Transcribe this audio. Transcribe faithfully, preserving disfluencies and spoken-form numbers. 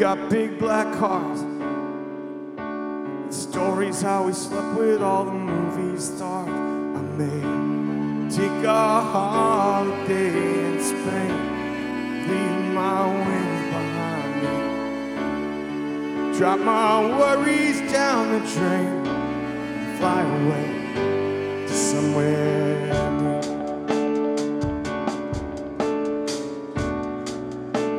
got big black cars, stories how we slept with all the movie stars. I may take a holiday in Spain, leave my wings behind me, drop my worries down the drain, fly away to somewhere